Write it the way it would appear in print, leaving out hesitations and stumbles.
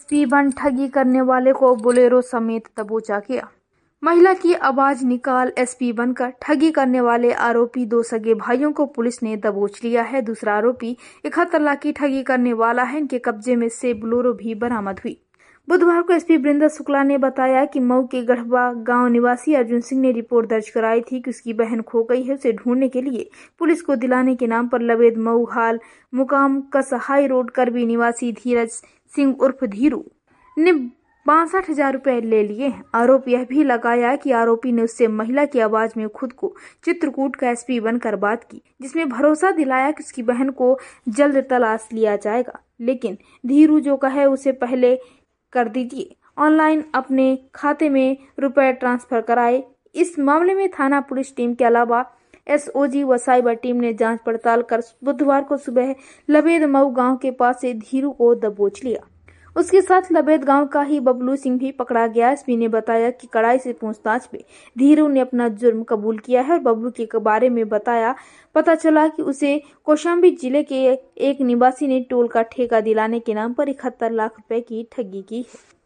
SP बन ठगी करने वाले को बोलेरो समेत दबोचा किया। महिला की आवाज निकाल एसपी बनकर ठगी करने वाले आरोपी दो सगे भाइयों को पुलिस ने दबोच लिया है। दूसरा आरोपी 71 लाख की ठगी करने वाला है। इनके कब्जे में से बोलेरो भी बरामद हुई। बुधवार को एसपी वृंदा शुक्ला ने बताया कि मऊ के गढ़वा गांव निवासी अर्जुन सिंह ने रिपोर्ट दर्ज कराई थी कि उसकी बहन खो गई है। उसे ढूंढने के लिए पुलिस को दिलाने के नाम पर लबेद मऊ हाल मुकाम कसहाई रोड करबी निवासी धीरज सिंह उर्फ धीरू ने 62,000 रुपए ले लिए हैं। आरोप यह भी लगाया कि आरोपी ने उससे महिला की आवाज में खुद को चित्रकूट का एसपी बनकर बात की, जिसमें भरोसा दिलाया कि उसकी बहन को जल्द तलाश लिया जाएगा, लेकिन धीरू जो कहे उसे पहले कर दीजिए, ऑनलाइन अपने खाते में रुपए ट्रांसफर कराए। इस मामले में थाना पुलिस टीम के अलावा एसओजी व साइबर टीम ने जांच पड़ताल कर बुधवार को सुबह लबेद मऊ गांव के पास से धीरू को दबोच लिया। उसके साथ लबेद गांव का ही बबलू सिंह भी पकड़ा गया। एसपी ने बताया कि कड़ाई से पूछताछ में धीरू ने अपना जुर्म कबूल किया है और बबलू के बारे में बताया। पता चला कि उसे कौशाम्बी जिले के एक निवासी ने टोल का ठेका दिलाने के नाम पर 71 लाख रुपए की ठगी की है।